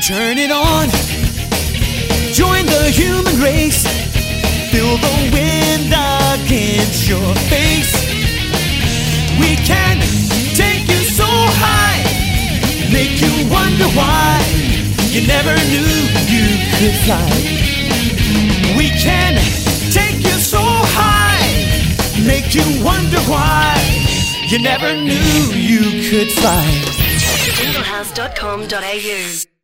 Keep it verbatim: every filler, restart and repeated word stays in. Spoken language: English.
Turn it on. Join the human race. Feel the wind against your face. We can take you so high, make you wonder why you never knew you could fly. We can take you so high, make you wonder why you never knew you could fly. jingle house dot com dot a u